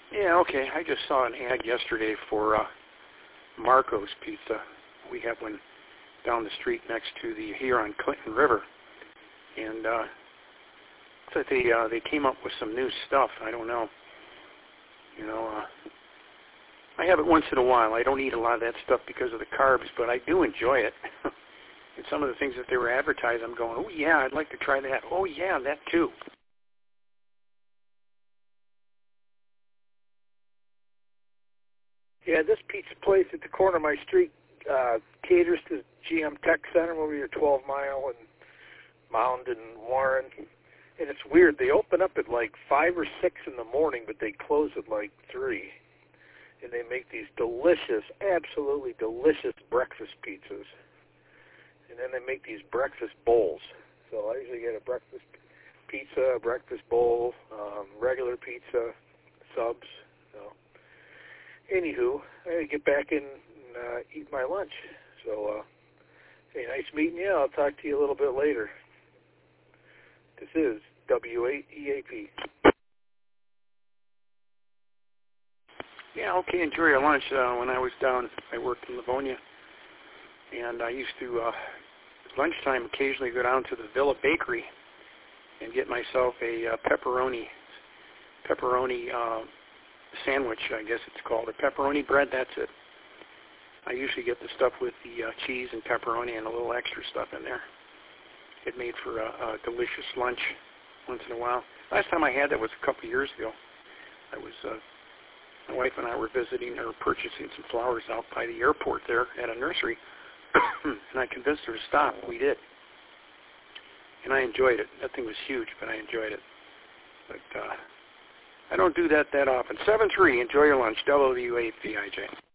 Yeah, okay. I just saw an ad yesterday for Marco's Pizza. We have one down the street next to here on Clinton River, and so they came up with some new stuff. I don't know. I have it once in a while. I don't eat a lot of that stuff because of the carbs, but I do enjoy it. And some of the things that they were advertising, I'm going, oh yeah, I'd like to try that. Oh yeah, that too. Yeah, this pizza place at the corner of my street caters to GM Tech Center over here, 12 Mile and Mound and Warren. And it's weird. They open up at like 5 or 6 in the morning, but they close at like 3. And they make these delicious, absolutely delicious breakfast pizzas. And then they make these breakfast bowls. So I usually get a breakfast pizza, a breakfast bowl, regular pizza, subs. So, anywho, I gotta get back in and eat my lunch. So, hey, nice meeting you. I'll talk to you a little bit later. This is W8EAP. Yeah, okay, enjoy your lunch. When I was down, I worked in Livonia, and I used to, lunchtime, occasionally go down to the Villa Bakery and get myself a pepperoni sandwich, I guess it's called, or pepperoni bread, that's it. I usually get the stuff with the cheese and pepperoni and a little extra stuff in there. It made for a delicious lunch once in a while. Last time I had that was a couple years ago. My wife and I were visiting or purchasing some flowers out by the airport there at a nursery, and I convinced her to stop. We did. And I enjoyed it. That thing was huge, but I enjoyed it. But I don't do that often. 7-3, enjoy your lunch. WAPIJ.